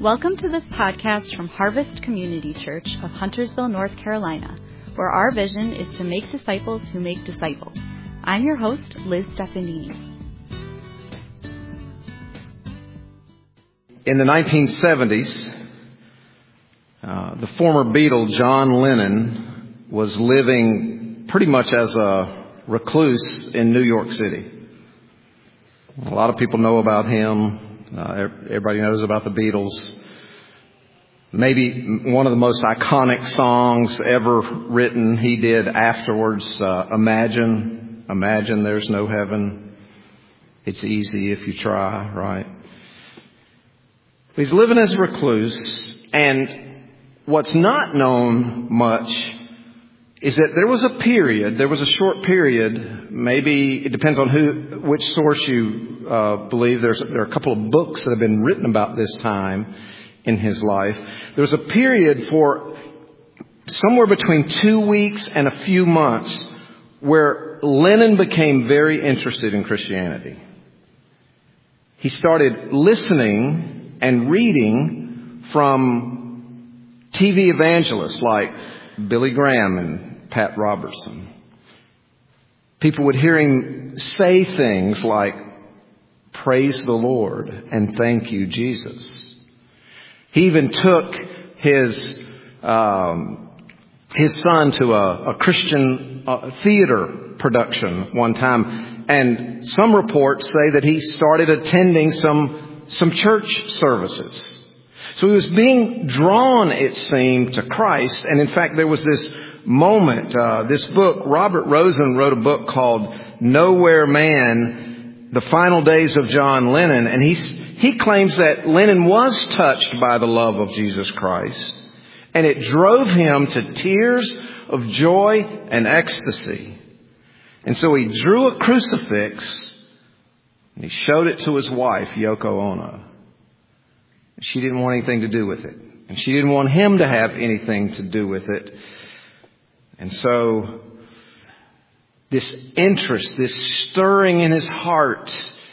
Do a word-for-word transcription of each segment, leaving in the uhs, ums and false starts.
Welcome to this podcast from Harvest Community Church of Huntersville, North Carolina, where our vision is to make disciples who make disciples. I'm your host, Liz Stefanini. In the nineteen seventies, uh, the former Beatle, John Lennon, was living pretty much as a recluse in New York City. A lot of people know about him. Uh, everybody knows about the Beatles. Maybe one of the most iconic songs ever written he did afterwards, uh, Imagine, Imagine There's No Heaven. It's easy if you try, right? He's living as a recluse, and what's not known much is that there was a period, there was a short period, maybe it depends on who, which source you uh, believe. There's, there are a couple of books that have been written about this time in his life. There was a period for somewhere between two weeks and a few months where Lennon became very interested in Christianity. He started listening and reading from T V evangelists like Billy Graham and Pat Robertson. People would hear him say things like, "Praise the Lord and thank you, Jesus." He even took his um, his son to a, a Christian uh, theater production one time, and some reports say that he started attending some some church services. So he was being drawn, it seemed, to Christ. And in fact, there was this moment, uh, this book, Robert Rosen wrote a book called Nowhere Man, The Final Days of John Lennon. And he, he claims that Lennon was touched by the love of Jesus Christ. And it drove him to tears of joy and ecstasy. And so he drew a crucifix and he showed it to his wife, Yoko Ono. She didn't want anything to do with it. And she didn't want him to have anything to do with it. And so this interest, this stirring in his heart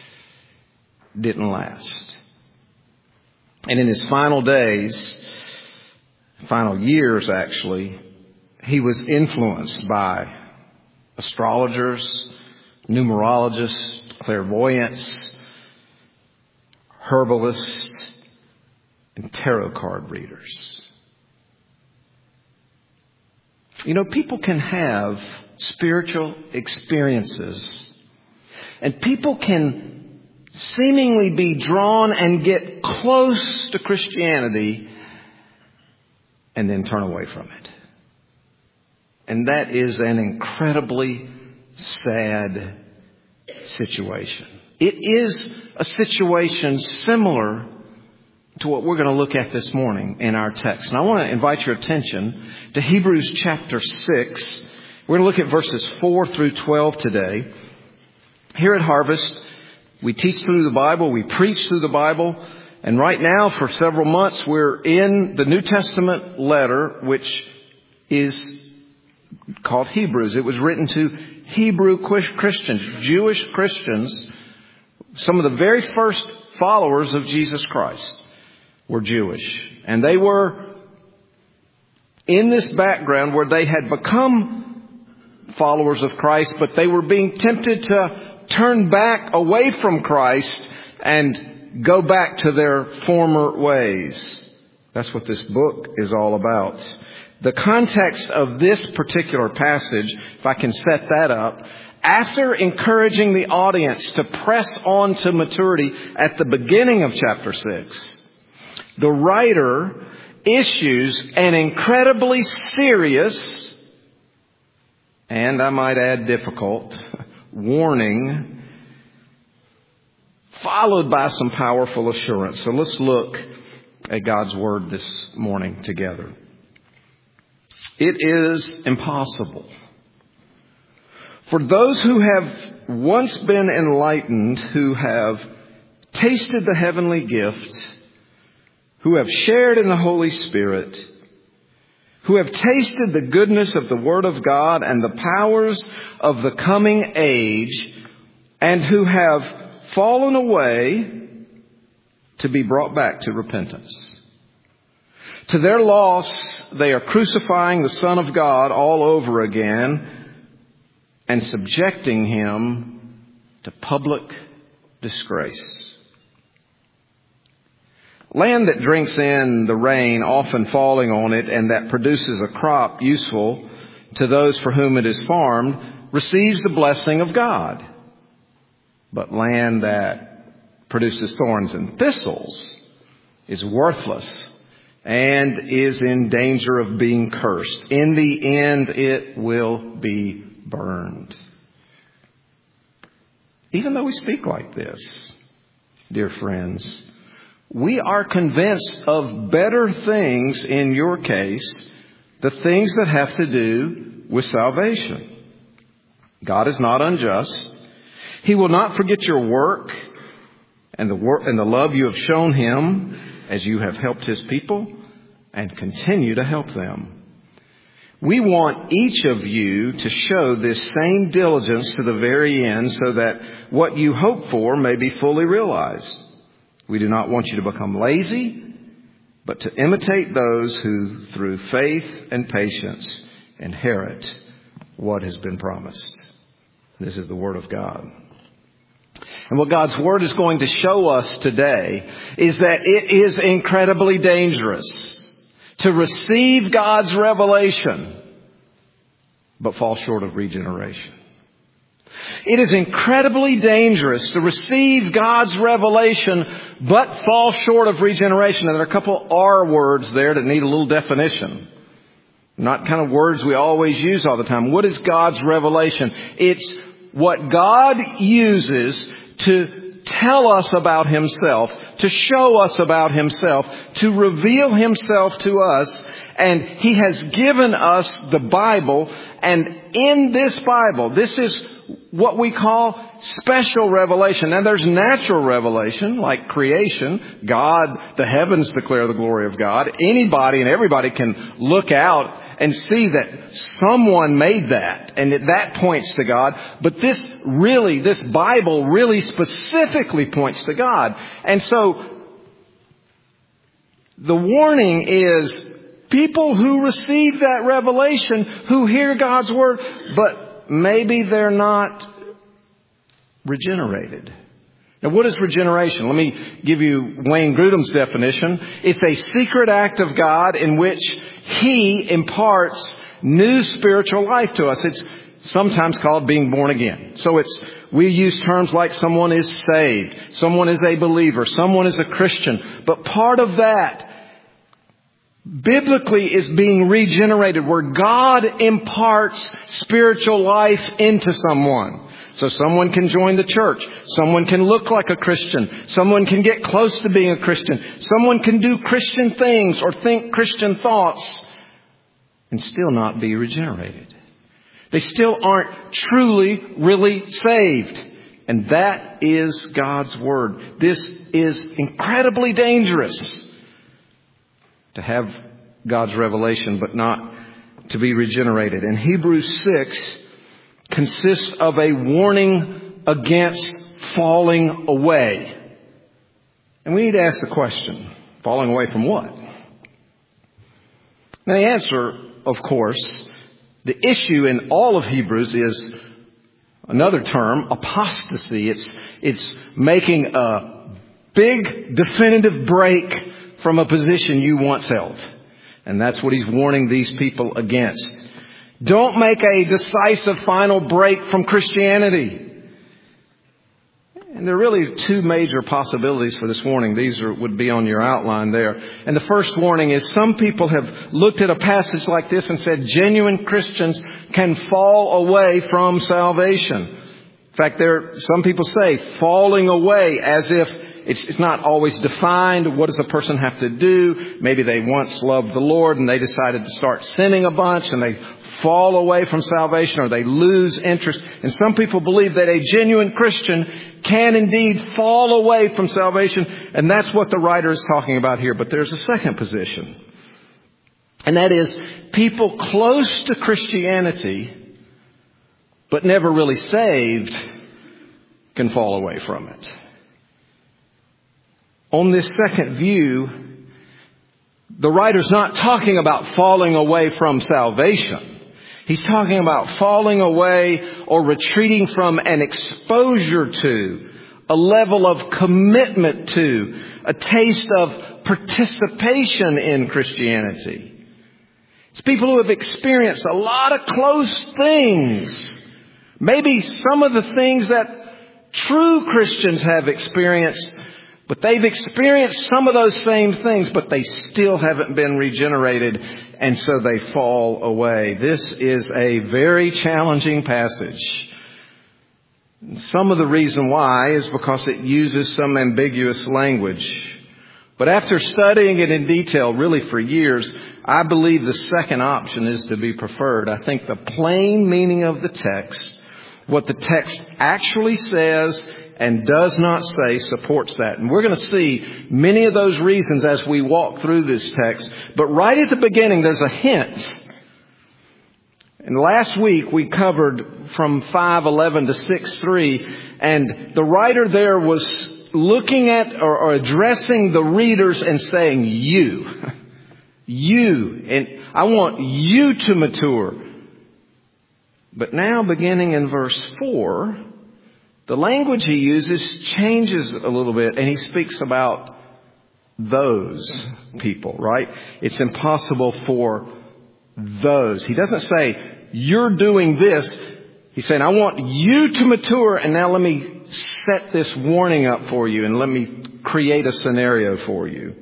didn't last. And in his final days, final years actually, he was influenced by astrologers, numerologists, clairvoyants, herbalists, and tarot card readers. You know, people can have spiritual experiences, and people can seemingly be drawn and get close to Christianity and then turn away from it. And that is an incredibly sad situation. It is a situation similar to what we're going to look at this morning in our text. And I want to invite your attention to Hebrews chapter six. We're going to look at verses four through twelve today. Here at Harvest, we teach through the Bible, we preach through the Bible, and right now for several months we're in the New Testament letter, which is called Hebrews. It was written to Hebrew Christians, Jewish Christians. Some of the very first followers of Jesus Christ were Jewish. And they were in this background where they had become followers of Christ, but they were being tempted to turn back away from Christ and go back to their former ways. That's what this book is all about. The context of this particular passage, if I can set that up, after encouraging the audience to press on to maturity at the beginning of chapter six, the writer issues an incredibly serious, and I might add difficult, warning, followed by some powerful assurance. So let's look at God's Word this morning together. It is impossible for those who have once been enlightened, who have tasted the heavenly gift, who have shared in the Holy Spirit, who have tasted the goodness of the Word of God and the powers of the coming age, and who have fallen away, to be brought back to repentance. To their loss, they are crucifying the Son of God all over again and subjecting him to public disgrace. Land that drinks in the rain often falling on it and that produces a crop useful to those for whom it is farmed receives the blessing of God. But land that produces thorns and thistles is worthless and is in danger of being cursed. In the end, it will be burned. Even though we speak like this, dear friends, we are convinced of better things in your case, the things that have to do with salvation. God is not unjust. He will not forget your work and the work and the love you have shown him as you have helped his people and continue to help them. We want each of you to show this same diligence to the very end so that what you hope for may be fully realized. We do not want you to become lazy, but to imitate those who, through faith and patience, inherit what has been promised. This is the Word of God. And what God's Word is going to show us today is that it is incredibly dangerous to receive God's revelation, but fall short of regeneration. It is incredibly dangerous to receive God's revelation, but fall short of regeneration. And there are a couple R words there that need a little definition. Not kind of words we always use all the time. What is God's revelation? It's what God uses to tell us about himself, to show us about himself, to reveal himself to us. And he has given us the Bible. And in this Bible, this is what we call special revelation. Now, there's natural revelation, like creation. God, the heavens declare the glory of God. Anybody and everybody can look out and see that someone made that, and that points to God. But this really, this Bible really specifically points to God. And so the warning is people who receive that revelation, who hear God's Word, but maybe they're not regenerated. Now, what is regeneration? Let me give you Wayne Grudem's definition. It's a secret act of God in which He imparts new spiritual life to us. It's sometimes called being born again. So it's, we use terms like someone is saved, someone is a believer, someone is a Christian. But part of that biblically is being regenerated, where God imparts spiritual life into someone. So someone can join the church. Someone can look like a Christian. Someone can get close to being a Christian. Someone can do Christian things or think Christian thoughts and still not be regenerated. They still aren't truly, really saved. And that is God's Word. This is incredibly dangerous, to have God's revelation but not to be regenerated. And Hebrews six consists of a warning against falling away. And we need to ask the question, falling away from what? Now, the answer, of course, the issue in all of Hebrews is another term, apostasy. It's, it's making a big definitive break from a position you once held. And that's what he's warning these people against. Don't make a decisive final break from Christianity. And there are really two major possibilities for this warning. These are, would be on your outline there. And the first warning is some people have looked at a passage like this and said genuine Christians can fall away from salvation. In fact, there some people say falling away as if It's, it's not always defined. What does a person have to do? Maybe they once loved the Lord and they decided to start sinning a bunch and they fall away from salvation, or they lose interest. And some people believe that a genuine Christian can indeed fall away from salvation. And that's what the writer is talking about here. But there's a second position. And that is people close to Christianity but never really saved can fall away from it. On this second view, the writer's not talking about falling away from salvation. He's talking about falling away or retreating from an exposure to, a level of commitment to, a taste of participation in Christianity. It's people who have experienced a lot of close things. Maybe some of the things that true Christians have experienced, but they've experienced some of those same things, but they still haven't been regenerated, and so they fall away. This is a very challenging passage. Some of the reason why is because it uses some ambiguous language. But after studying it in detail, really for years, I believe the second option is to be preferred. I think the plain meaning of the text, what the text actually says and does not say, supports that. And we're going to see many of those reasons as we walk through this text. But right at the beginning, there's a hint. And last week we covered from five eleven to six three, and the writer there was looking at or, or addressing the readers and saying, you, you, and I want you to mature. But now beginning in verse four, the language he uses changes a little bit, and he speaks about those people, right? It's impossible for those. He doesn't say, you're doing this. He's saying, I want you to mature, and now let me set this warning up for you, and let me create a scenario for you.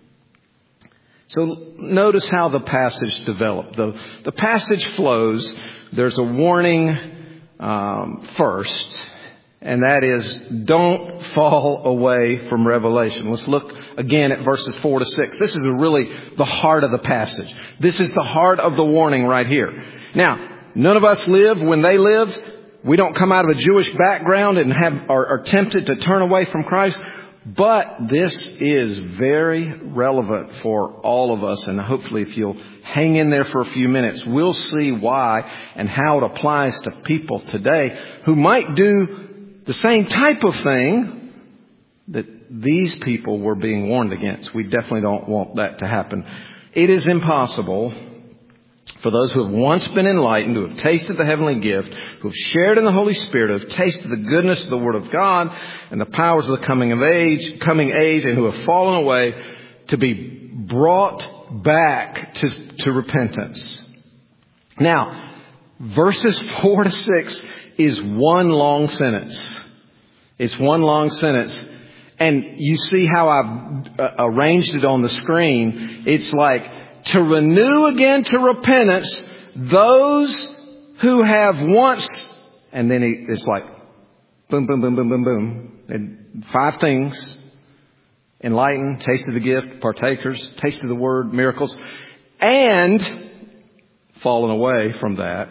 So notice how the passage developed. The, the passage flows. There's a warning um, first, and that is, don't fall away from revelation. Let's look again at verses four to six. This is really the heart of the passage. This is the heart of the warning right here. Now, none of us live when they lived. We don't come out of a Jewish background and have are, are tempted to turn away from Christ. But this is very relevant for all of us. And hopefully if you'll hang in there for a few minutes, we'll see why and how it applies to people today who might do the same type of thing that these people were being warned against. We definitely don't want that to happen. It is impossible for those who have once been enlightened, who have tasted the heavenly gift, who have shared in the Holy Spirit, who have tasted the goodness of the Word of God and the powers of the coming of age, coming age, and who have fallen away, to be brought back to, to repentance. Now, verses four to six is one long sentence. It's one long sentence. And you see how I've uh, arranged it on the screen. It's like, to renew again to repentance those who have once, and then it's like boom, boom, boom, boom, boom, boom. And five things: enlightened, tasted the gift, partakers, tasted the word, miracles, and fallen away from that.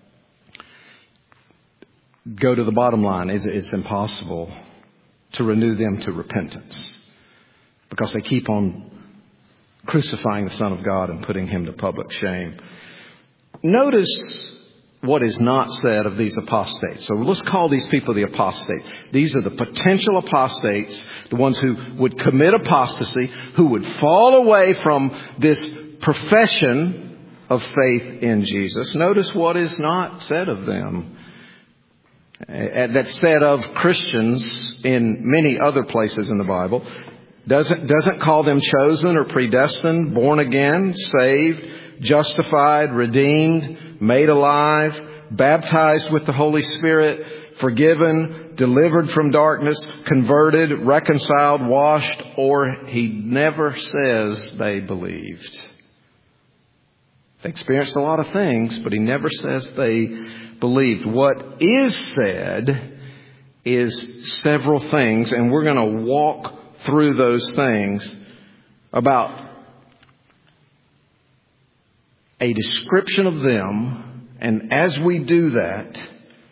Go to the bottom line. It's, it's impossible to renew them to repentance because they keep on crucifying the Son of God and putting Him to public shame. Notice what is not said of these apostates. So let's call these people the apostates. These are the potential apostates, the ones who would commit apostasy, who would fall away from this profession of faith in Jesus. Notice what is not said of them. That's said of Christians in many other places in the Bible. Doesn't, doesn't call them chosen or predestined, born again, saved, justified, redeemed, made alive, baptized with the Holy Spirit, forgiven, delivered from darkness, converted, reconciled, washed, or he never says they believed. They experienced a lot of things, but he never says they believed. What is said is several things, and we're going to walk through those things about a description of them. And as we do that,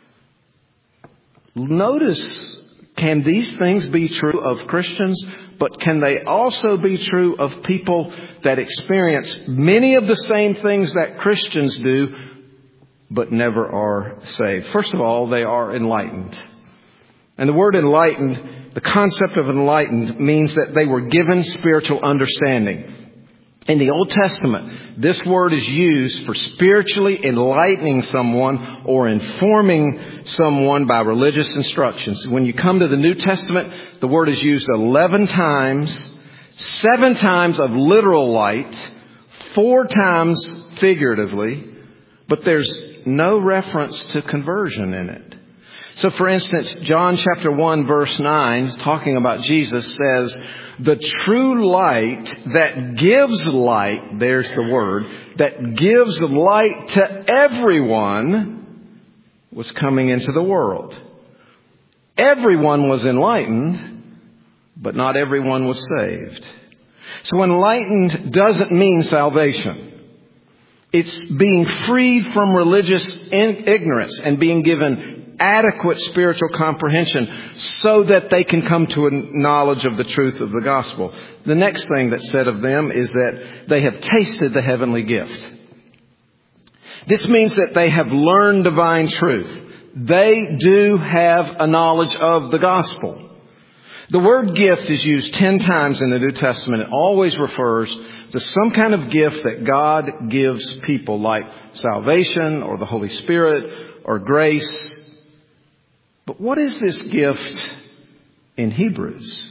notice, can these things be true of Christians, but can they also be true of people that experience many of the same things that Christians do, but never are saved? First of all, they are enlightened. And the word enlightened, the concept of enlightened, means that they were given spiritual understanding. In the Old Testament, this word is used for spiritually enlightening someone or informing someone by religious instructions. When you come to the New Testament, the word is used eleven times, seven times of literal light, four times figuratively, but there's no reference to conversion in it. So for instance, John chapter one verse nine, talking about Jesus, says, the true light that gives light, there's the word, that gives light to everyone was coming into the world. Everyone was enlightened, but not everyone was saved. So enlightened doesn't mean salvation. It's being freed from religious ignorance and being given adequate spiritual comprehension so that they can come to a knowledge of the truth of the gospel. The next thing that's said of them is that they have tasted the heavenly gift. This means that they have learned divine truth. They do have a knowledge of the gospel. The word gift is used ten times in the New Testament. It always refers to some kind of gift that God gives people, like salvation or the Holy Spirit or grace. But what is this gift in Hebrews?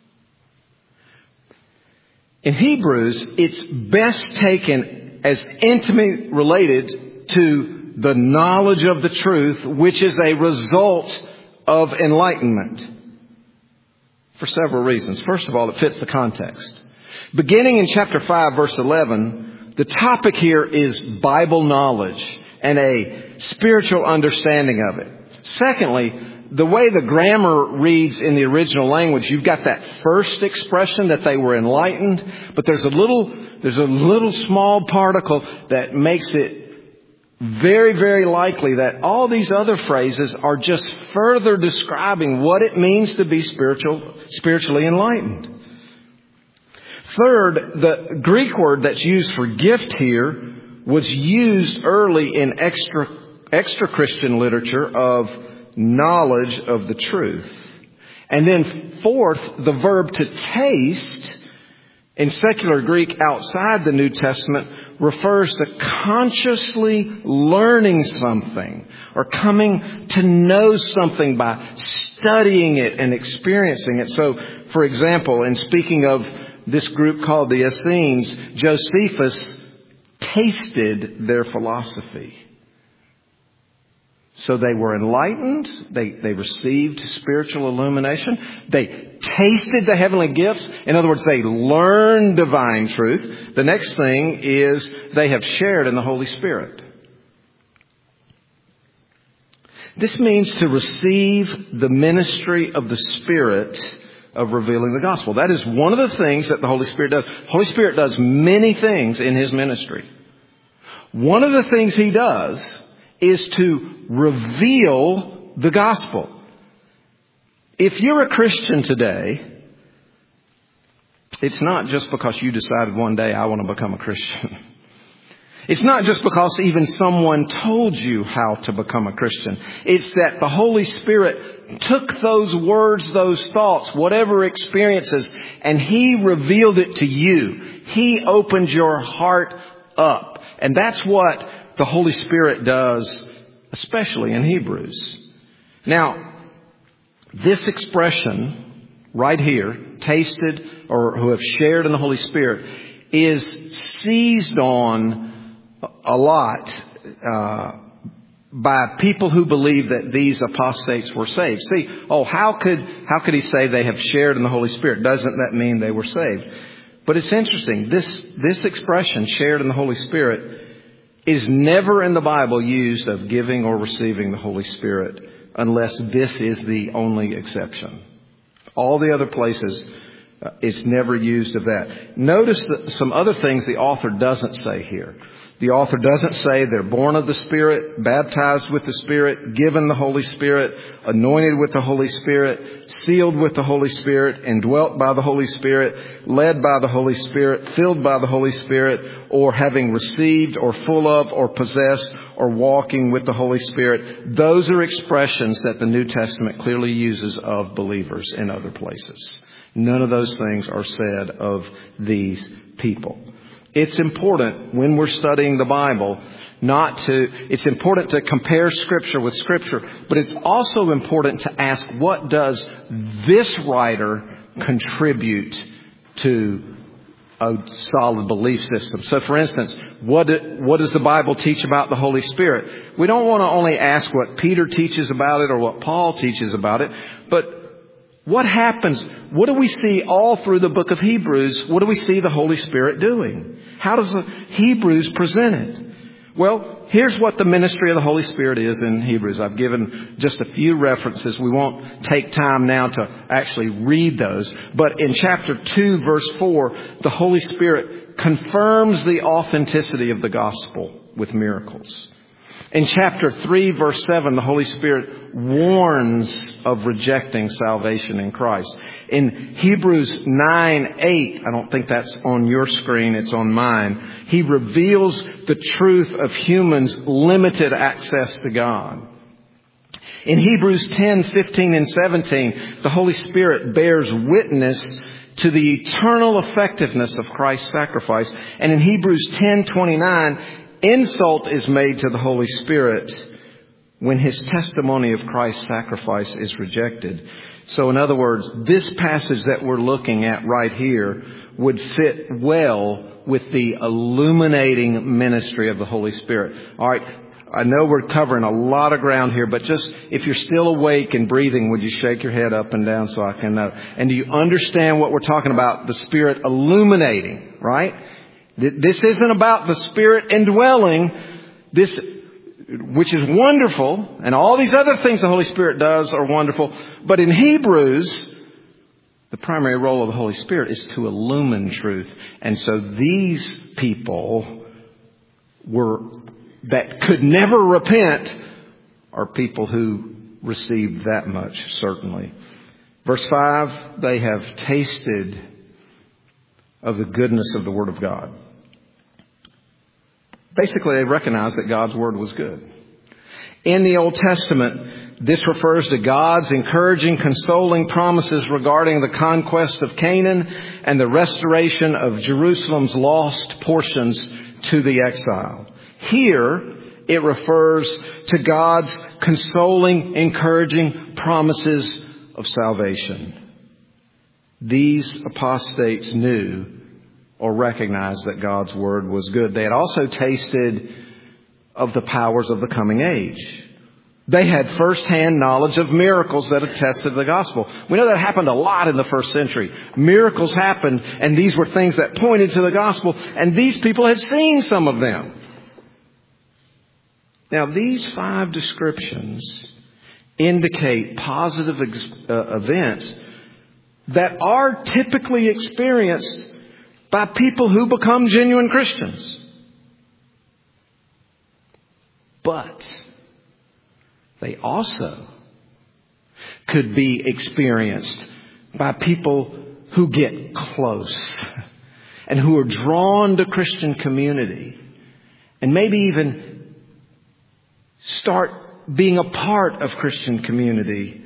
In Hebrews, it's best taken as intimately related to the knowledge of the truth, which is a result of enlightenment. For several reasons. First of all, it fits the context. Beginning in chapter five, verse eleven, the topic here is Bible knowledge and a spiritual understanding of it. Secondly, the way the grammar reads in the original language, you've got that first expression that they were enlightened, but there's a little, there's a little small particle that makes it very, very likely that all these other phrases are just further describing what it means to be spiritual, spiritually enlightened. Third, the Greek word that's used for gift here was used early in extra, extra Christian literature of knowledge of the truth. And then fourth, the verb to taste in secular Greek outside the New Testament refers to consciously learning something or coming to know something by studying it and experiencing it. So, for example, in speaking of this group called the Essenes, Josephus tasted their philosophy. So they were enlightened. They, they received spiritual illumination. They tasted the heavenly gifts. In other words, they learned divine truth. The next thing is they have shared in the Holy Spirit. This means to receive the ministry of the Spirit of revealing the gospel. That is one of the things that the Holy Spirit does. The Holy Spirit does many things in His ministry. One of the things He does is to reveal the gospel. If you're a Christian today, it's not just because you decided one day, I want to become a Christian. It's not just because even someone told you how to become a Christian. It's that the Holy Spirit took those words, those thoughts, whatever experiences, and He revealed it to you. He opened your heart up. And that's what the Holy Spirit does, especially in Hebrews. Now, this expression right here, tasted or who have shared in the Holy Spirit, is seized on a lot uh, by people who believe that these apostates were saved. See, oh, how could how could he say they have shared in the Holy Spirit? Doesn't that mean they were saved? But it's interesting. This this expression, shared in the Holy Spirit, is never in the Bible used of giving or receiving the Holy Spirit unless this is the only exception. All the other places, uh, it's never used of that. Notice that some other things the author doesn't say here. The author doesn't say they're born of the Spirit, baptized with the Spirit, given the Holy Spirit, anointed with the Holy Spirit, sealed with the Holy Spirit, indwelt by the Holy Spirit, led by the Holy Spirit, filled by the Holy Spirit, or having received or full of or possessed or walking with the Holy Spirit. Those are expressions that the New Testament clearly uses of believers in other places. None of those things are said of these people. It's important when we're studying the Bible not to, it's important to compare Scripture with Scripture, but it's also important to ask, what does this writer contribute to a solid belief system? So for instance, what, what does the Bible teach about the Holy Spirit? We don't want to only ask what Peter teaches about it or what Paul teaches about it, but what happens? What do we see all through the book of Hebrews? What do we see the Holy Spirit doing? How does the Hebrews present it? Well, here's what the ministry of the Holy Spirit is in Hebrews. I've given just a few references. We won't take time now to actually read those. But in chapter two, verse four, the Holy Spirit confirms the authenticity of the gospel with miracles. In chapter three, verse seven, the Holy Spirit warns of rejecting salvation in Christ. In Hebrews nine eight, I don't think that's on your screen, it's on mine, he reveals the truth of humans' limited access to God. In Hebrews ten fifteen and seventeen, the Holy Spirit bears witness to the eternal effectiveness of Christ's sacrifice. And in Hebrews ten twenty-nine, insult is made to the Holy Spirit when His testimony of Christ's sacrifice is rejected. So in other words, this passage that we're looking at right here would fit well with the illuminating ministry of the Holy Spirit. All right, I know we're covering a lot of ground here, but just if you're still awake and breathing, would you shake your head up and down so I can know? And do you understand what we're talking about? The Spirit illuminating, right? This isn't about the Spirit indwelling, this, which is wonderful, and all these other things the Holy Spirit does are wonderful. But in Hebrews, the primary role of the Holy Spirit is to illumine truth. And so these people were that could never repent are people who received that much, certainly. Verse five, they have tasted of the goodness of the Word of God. Basically, they recognized that God's Word was good. In the Old Testament, this refers to God's encouraging, consoling promises regarding the conquest of Canaan and the restoration of Jerusalem's lost portions to the exile. Here, it refers to God's consoling, encouraging promises of salvation. These apostates knew or recognized that God's Word was good. They had also tasted of the powers of the coming age. They had first-hand knowledge of miracles that attested the gospel. We know that happened a lot in the first century. Miracles happened, and these were things that pointed to the gospel, and these people had seen some of them. Now, these five descriptions indicate positive ex- uh, events that are typically experienced by people who become genuine Christians. But they also could be experienced by people who get close and who are drawn to Christian community and maybe even start being a part of Christian community,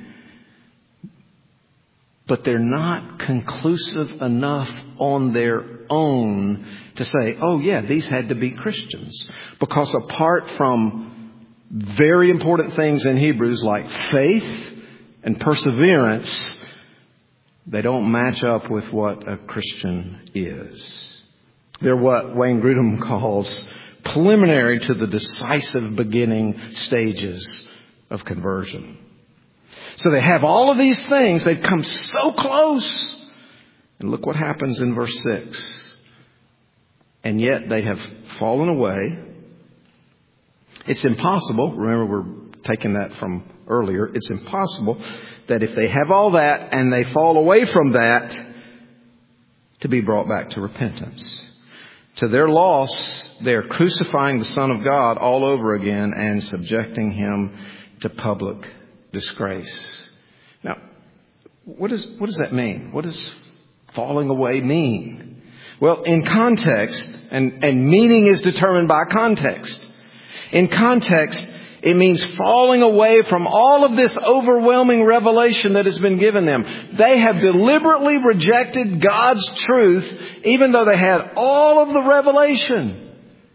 but they're not conclusive enough on their own to say, oh yeah, these had to be Christians. Because apart from very important things in Hebrews like faith and perseverance, they don't match up with what a Christian is. They're what Wayne Grudem calls preliminary to the decisive beginning stages of conversion. So they have all of these things. They've come so close. And look what happens in verse six. And yet they have fallen away. It's impossible. Remember, we're taking that from earlier. It's impossible that if they have all that and they fall away from that, to be brought back to repentance. To their loss, they are crucifying the Son of God all over again and subjecting Him to public disgrace. Now, what does, what does that mean? What does falling away mean? Well, in context, and, and meaning is determined by context. In context, It means falling away from all of this overwhelming revelation that has been given them. They have deliberately rejected God's truth, even though they had all of the revelation.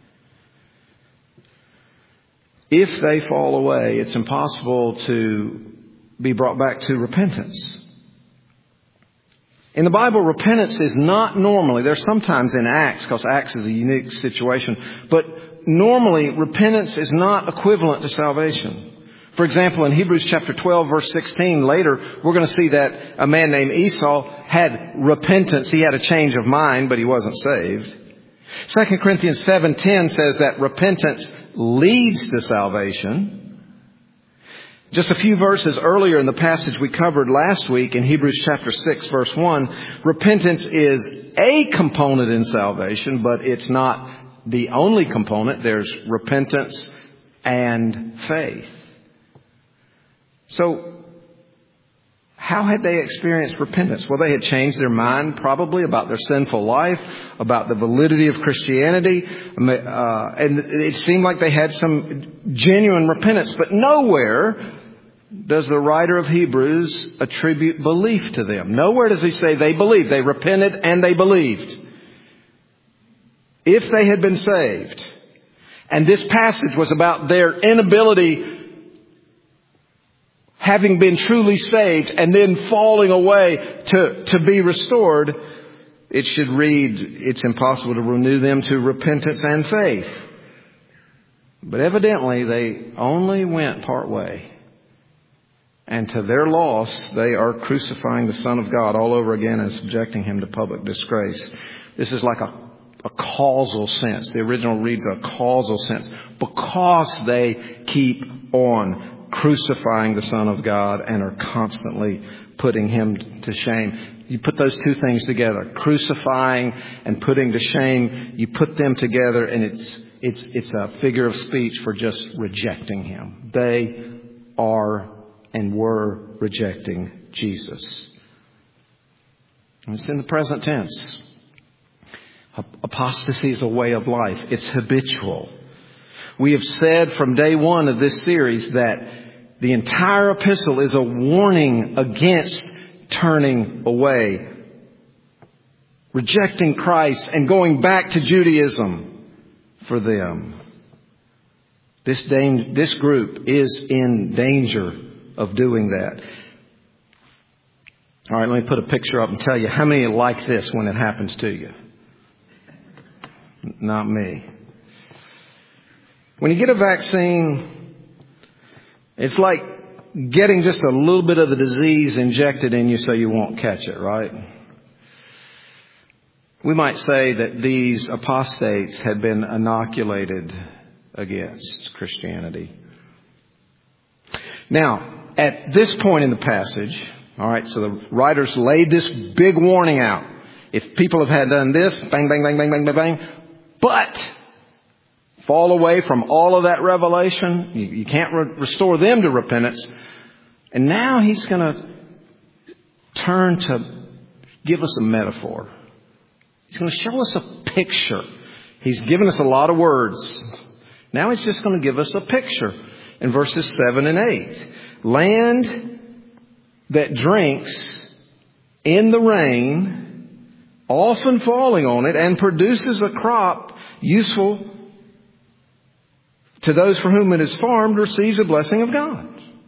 If they fall away, it's impossible to be brought back to repentance. In the Bible, repentance is not normally, there's sometimes in Acts, because Acts is a unique situation, but normally repentance is not equivalent to salvation. For example, in Hebrews chapter twelve, verse sixteen, later we're going to see that a man named Esau had repentance. He had a change of mind, but he wasn't saved. Second Corinthians seven ten says that repentance leads to salvation. Just a few verses earlier in the passage we covered last week in Hebrews chapter six, verse one, repentance is a component in salvation, but it's not the only component. There's repentance and faith. So, how had they experienced repentance? Well, they had changed their mind probably about their sinful life, about the validity of Christianity, uh, and it seemed like they had some genuine repentance, but nowhere does the writer of Hebrews attribute belief to them. Nowhere does he say they believed. They repented and they believed. If they had been saved, and this passage was about their inability, having been truly saved and then falling away to, to be restored, it should read, it's impossible to renew them to repentance and faith. But evidently they only went part way. And to their loss, they are crucifying the Son of God all over again and subjecting Him to public disgrace. This is like a, a causal sense. The original reads a causal sense. Because they keep on crucifying the Son of God and are constantly putting Him to shame. You put those two things together, crucifying and putting to shame, you put them together and it's it's it's a figure of speech for just rejecting Him. They are and were rejecting Jesus. And it's in the present tense. Apostasy is a way of life. It's habitual. We have said from day one of this series that the entire epistle is a warning against turning away, rejecting Christ and going back to Judaism for them. This, dang, this group is in danger of doing that. All right, let me put a picture up and tell you how many are like this when it happens to you. Not me. When you get a vaccine, it's like getting just a little bit of the disease injected in you so you won't catch it, right? We might say that these apostates had been inoculated against Christianity. Now, at this point in the passage, all right, so the writers laid this big warning out. If people have had done this, bang, bang, bang, bang, bang, bang, bang, but fall away from all of that revelation, you, you can't re- restore them to repentance. And now he's going to turn to give us a metaphor. He's going to show us a picture. He's given us a lot of words. Now he's just going to give us a picture in verses seven and eight. Land that drinks in the rain, often falling on it, and produces a crop useful to those for whom it is farmed, receives a blessing of God.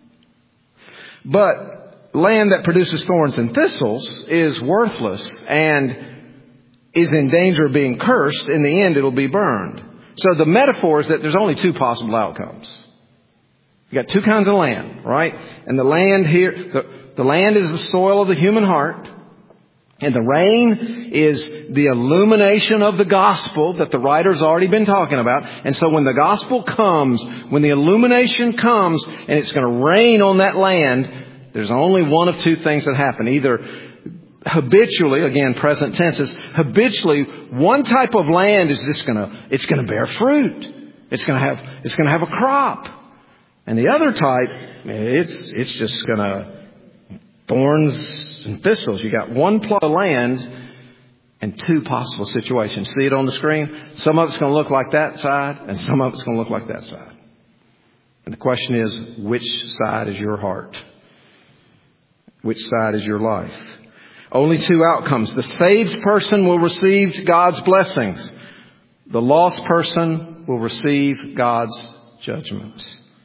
But land that produces thorns and thistles is worthless and is in danger of being cursed. In the end, it'll be burned. So the metaphor is that there's only two possible outcomes. You got two kinds of land, right? And the land here, the, the land is the soil of the human heart. And the rain is the illumination of the gospel that the writer's already been talking about. And so when the gospel comes, when the illumination comes and it's going to rain on that land, there's only one of two things that happen. Either habitually, again, present tense is habitually, one type of land is just going to, it's going to bear fruit. It's going to have, it's going to have a crop. And the other type, it's, it's just going to thorns and thistles. You got one plot of land and two possible situations. See it on the screen? Some of it's going to look like that side and some of it's going to look like that side. And the question is, which side is your heart? Which side is your life? Only two outcomes. The saved person will receive God's blessings. The lost person will receive God's judgment.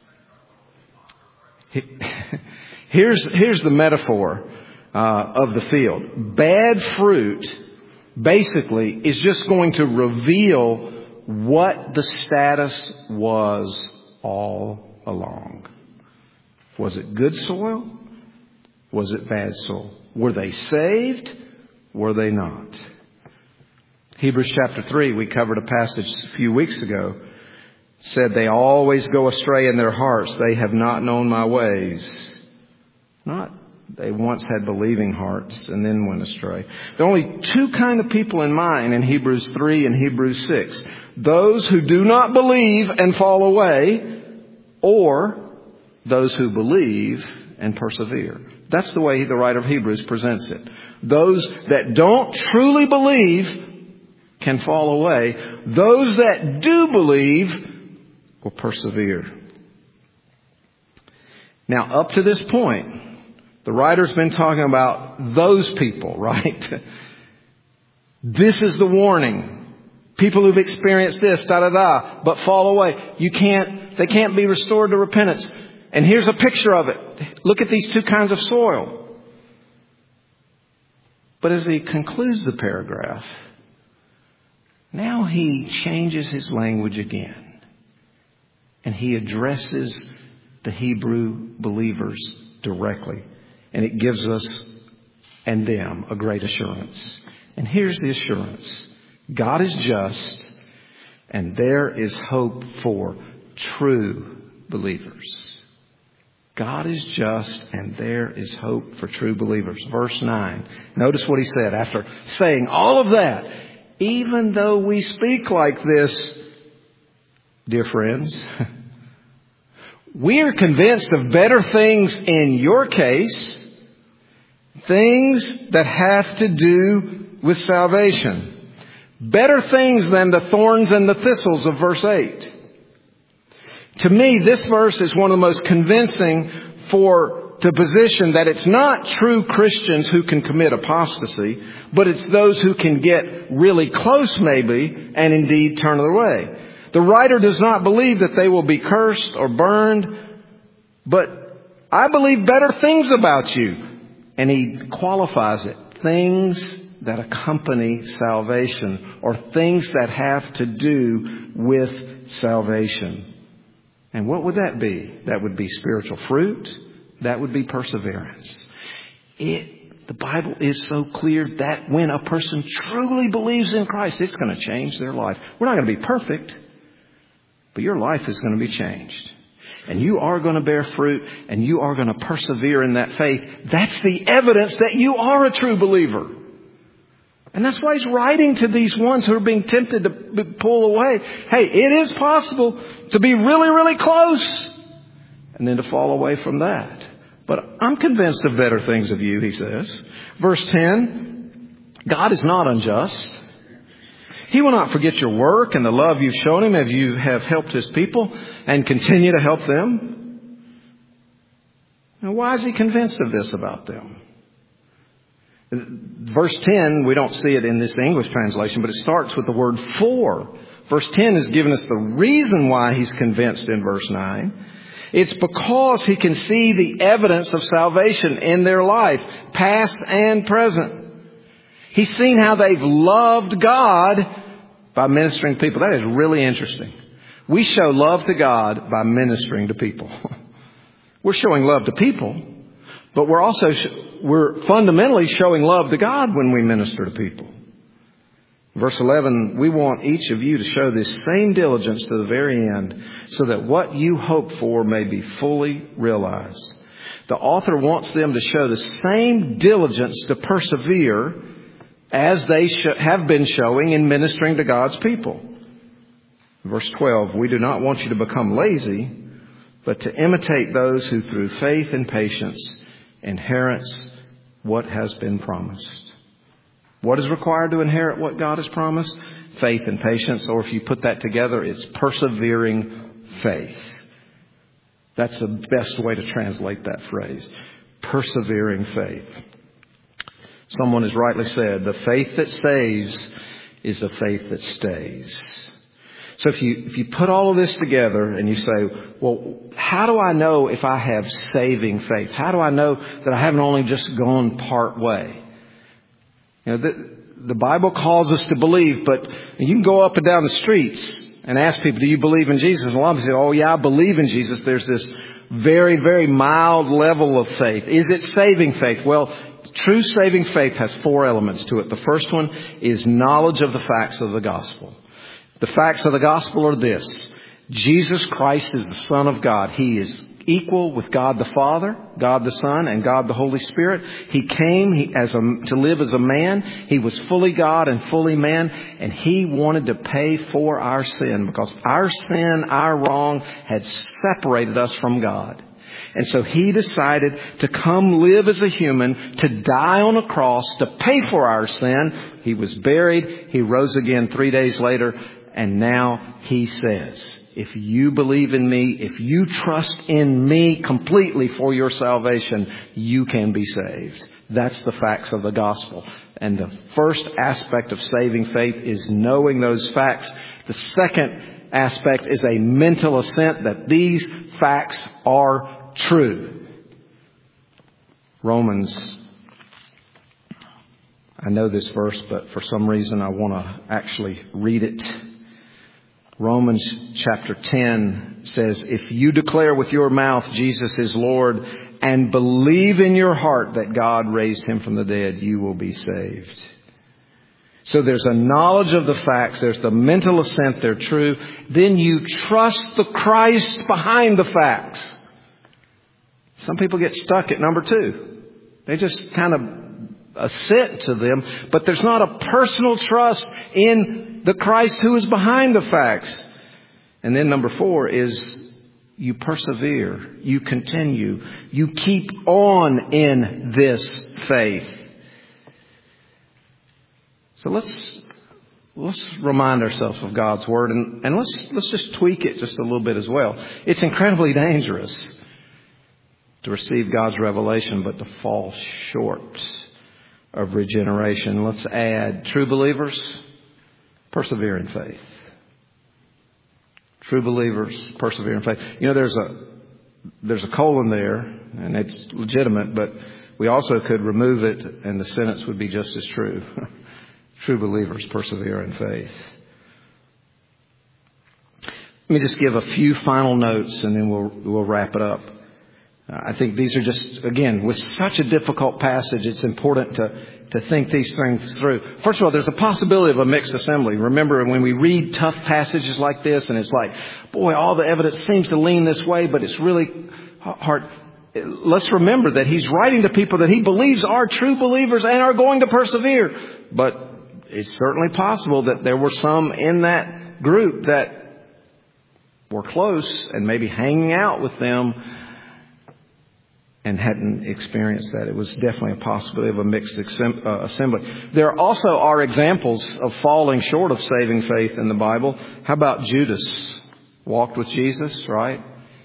Here's, here's the metaphor uh, of the field. Bad fruit basically is just going to reveal what the status was all along. Was it good soil? Was it bad soil? Were they saved? Were they not? Hebrews chapter three, we covered a passage a few weeks ago, said they always go astray in their hearts. They have not known my ways. Not they once had believing hearts and then went astray. There are only two kind of people in mind in Hebrews three and Hebrews six. Those who do not believe and fall away, or those who believe and persevere. That's the way the writer of Hebrews presents it. Those that don't truly believe can fall away. Those that do believe will persevere. Now, up to this point, the writer's been talking about those people, right? This is the warning. People who've experienced this, da da da, but fall away. You can't, they can't be restored to repentance. And here's a picture of it. Look at these two kinds of soil. But as he concludes the paragraph, now he changes his language again. And he addresses the Hebrew believers directly. And it gives us and them a great assurance. And here's the assurance. God is just, and there is hope for true believers. God is just, and there is hope for true believers. Verse nine. Notice what he said after saying all of that. Even though we speak like this, dear friends, we are convinced of better things in your case, things that have to do with salvation. Better things than the thorns and the thistles of verse eight. To me, this verse is one of the most convincing for the position that it's not true Christians who can commit apostasy, but it's those who can get really close maybe and indeed turn their way. The writer does not believe that they will be cursed or burned, but I believe better things about you. And he qualifies it. Things that accompany salvation, or things that have to do with salvation. And what would that be? That would be spiritual fruit. That would be perseverance. It, the Bible is so clear that when a person truly believes in Christ, it's going to change their life. We're not going to be perfect, but your life is going to be changed. And you are going to bear fruit, and you are going to persevere in that faith. That's the evidence that you are a true believer. And that's why he's writing to these ones who are being tempted to pull away. Hey, it is possible to be really, really close and then to fall away from that. But I'm convinced of better things of you, he says. Verse ten, God is not unjust. He will not forget your work and the love you've shown him as you have helped his people and continue to help them. Now, why is he convinced of this about them? Verse ten, we don't see it in this English translation, but it starts with the word for. Verse ten has given us the reason why he's convinced in verse nine. It's because he can see the evidence of salvation in their life, past and present. He's seen how they've loved God by ministering to people. That is really interesting. We show love to God by ministering to people. We're showing love to people, but we're also we're fundamentally showing love to God when we minister to people. Verse eleven, we want each of you to show this same diligence to the very end so that what you hope for may be fully realized. The author wants them to show the same diligence to persevere as they sh- have been showing in ministering to God's people. Verse twelve, we do not want you to become lazy, but to imitate those who through faith and patience inherits what has been promised. What is required to inherit what God has promised? Faith and patience, or if you put that together, it's persevering faith. That's the best way to translate that phrase. Persevering faith. Someone has rightly said, the faith that saves is the faith that stays. So if you, if you put all of this together and you say, well, how do I know if I have saving faith? How do I know that I haven't only just gone part way? You know, the, the Bible calls us to believe, but you can go up and down the streets and ask people, do you believe in Jesus? And a lot of people say, oh yeah, I believe in Jesus. There's this very, very mild level of faith. Is it saving faith? Well, true saving faith has four elements to it. The first one is knowledge of the facts of the gospel. The facts of the gospel are this. Jesus Christ is the Son of God. He is equal with God the Father, God the Son, and God the Holy Spirit. He came he, as a, to live as a man. He was fully God and fully man. And He wanted to pay for our sin because our sin, our wrong, had separated us from God. And so He decided to come live as a human, to die on a cross, to pay for our sin. He was buried. He rose again three days later. And now He says, if you believe in me, if you trust in me completely for your salvation, you can be saved. That's the facts of the gospel. And the first aspect of saving faith is knowing those facts. The second aspect is a mental assent that these facts are true. Romans, I know this verse, but for some reason I want to actually read it. Romans chapter ten says, if you declare with your mouth Jesus is Lord and believe in your heart that God raised Him from the dead, you will be saved. So there's a knowledge of the facts. There's the mental assent. They're true. Then you trust the Christ behind the facts. Some people get stuck at number two. They just kind of assent to them, but there's not a personal trust in the Christ who is behind the facts. And then number four is you persevere, you continue, you keep on in this faith. So let's let's remind ourselves of God's Word, and, and let's let's just tweak it just a little bit as well. It's incredibly dangerous to receive God's revelation, but to fall short of regeneration. Let's add true believers, persevere in faith. True believers, persevere in faith. You know, there's a there's a colon there, and it's legitimate, but we also could remove it, and the sentence would be just as true. True believers, persevere in faith. Let me just give a few final notes, and then we'll we'll wrap it up. I think these are just, again, with such a difficult passage, it's important to, to think these things through. First of all, there's a possibility of a mixed assembly. Remember, when we read tough passages like this, and it's like, boy, all the evidence seems to lean this way, but it's really hard. Let's remember that he's writing to people that he believes are true believers and are going to persevere. But it's certainly possible that there were some in that group that were close and maybe hanging out with them and hadn't experienced that. It was definitely a possibility of a mixed assembly. There also are examples of falling short of saving faith in the Bible. How about Judas? Walked with Jesus, right?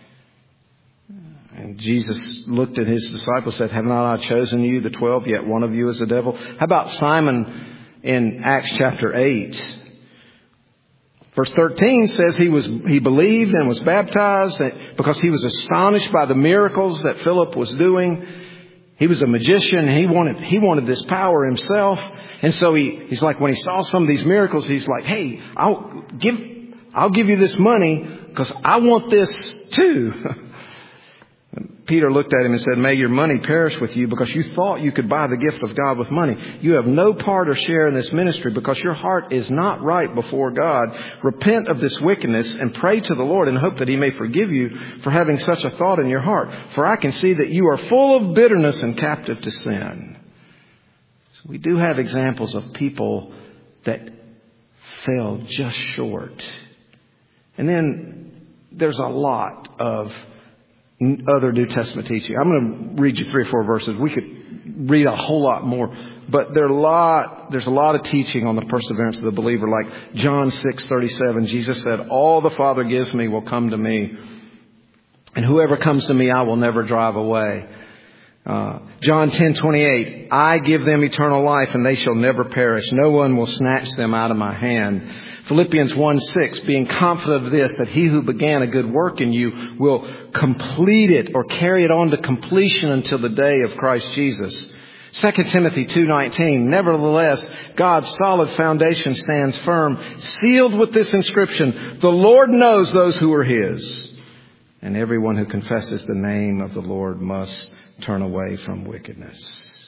And Jesus looked at his disciples and said, have not I chosen you, the twelve, yet one of you is a devil? How about Simon in Acts chapter eight? Verse thirteen says he was he believed and was baptized because he was astonished by the miracles that Philip was doing. He was a magician. He wanted he wanted this power himself. And so he, he's like, when he saw some of these miracles, he's like, hey, I'll give I'll give you this money because I want this too. Peter looked at him and said, may your money perish with you because you thought you could buy the gift of God with money. You have no part or share in this ministry because your heart is not right before God. Repent of this wickedness and pray to the Lord and hope that He may forgive you for having such a thought in your heart. For I can see that you are full of bitterness and captive to sin. So we do have examples of people that fell just short. And then there's a lot of other New Testament teaching. I'm going to read you three or four verses. We could read a whole lot more, but there are a lot, there's a lot of teaching on the perseverance of the believer. Like John six thirty-seven, Jesus said, all the Father gives me will come to me. And whoever comes to me, I will never drive away. Uh, John ten twenty-eight, I give them eternal life and they shall never perish. No one will snatch them out of my hand. Philippians one six, being confident of this, that he who began a good work in you will complete it or carry it on to completion until the day of Christ Jesus. Second Timothy two nineteen, nevertheless, God's solid foundation stands firm, sealed with this inscription, the Lord knows those who are his. And everyone who confesses the name of the Lord must turn away from wickedness.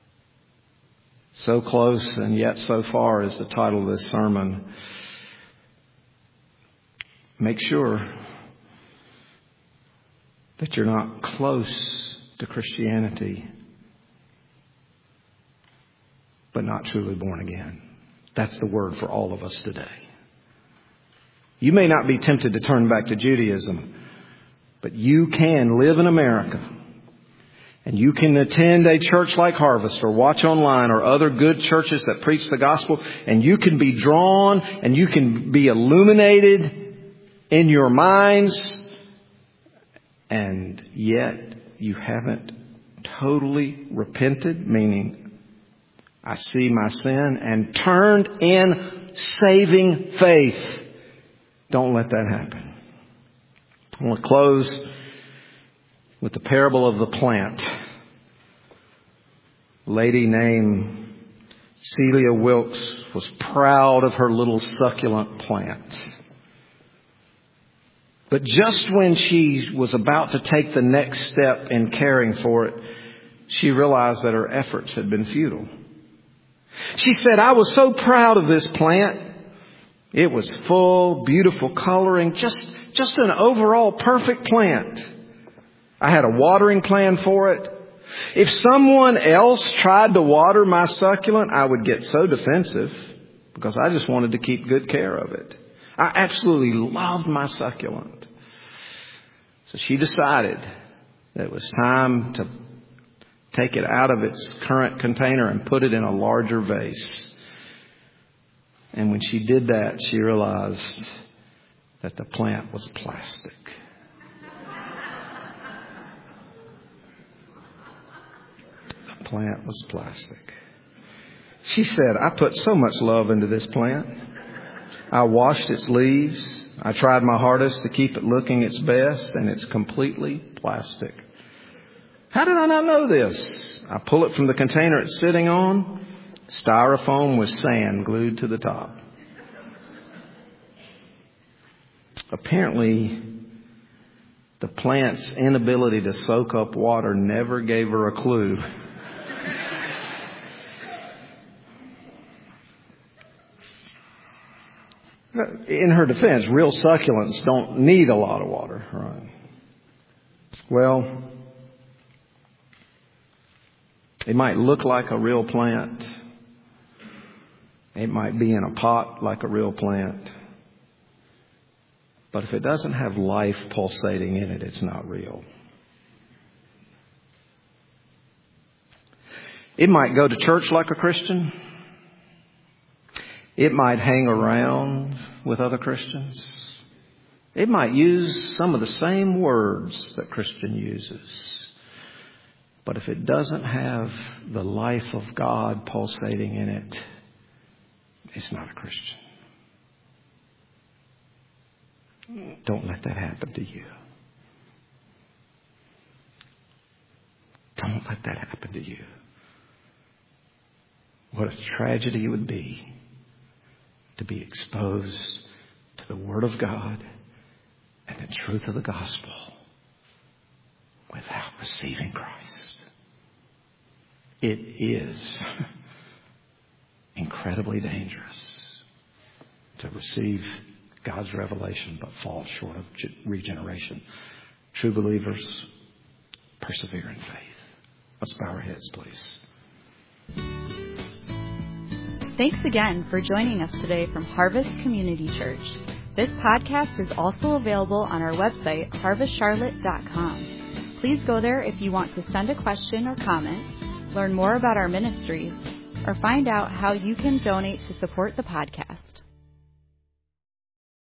So close and yet so far is the title of this sermon. Make sure that you're not close to Christianity, but not truly born again. That's the word for all of us today. You may not be tempted to turn back to Judaism, but you can live in America and you can attend a church like Harvest or watch online or other good churches that preach the gospel, and you can be drawn and you can be illuminated in your minds, and yet you haven't totally repented, meaning I see my sin and turned in saving faith. Don't let that happen. I want to close with the parable of the plant. A lady named Celia Wilkes was proud of her little succulent plant. But just when she was about to take the next step in caring for it, she realized that her efforts had been futile. She said, I was so proud of this plant. It was full, beautiful coloring, just, just an overall perfect plant. I had a watering plan for it. If someone else tried to water my succulent, I would get so defensive because I just wanted to keep good care of it. I absolutely loved my succulent. So she decided that it was time to take it out of its current container and put it in a larger vase. And when she did that, she realized that the plant was plastic. The plant was plastic. She said, I put so much love into this plant. I washed its leaves. I tried my hardest to keep it looking its best, and it's completely plastic. How did I not know this? I pull it from the container it's sitting on. Styrofoam with sand glued to the top. Apparently, the plant's inability to soak up water never gave her a clue. In her defense, real succulents don't need a lot of water, right? Well, it might look like a real plant. It might be in a pot like a real plant. But if it doesn't have life pulsating in it, it's not real. It might go to church like a Christian. It might hang around with other Christians. It might use some of the same words that Christian uses. But if it doesn't have the life of God pulsating in it, it's not a Christian. Don't let that happen to you. Don't let that happen to you. What a tragedy it would be to be exposed to the Word of God and the truth of the gospel without receiving Christ. It is incredibly dangerous to receive God's revelation but fall short of regeneration. True believers persevere in faith. Let's bow our heads, please. Thanks again for joining us today from Harvest Community Church. This podcast is also available on our website, harvest charlotte dot com. Please go there if you want to send a question or comment, learn more about our ministries, or find out how you can donate to support the podcast.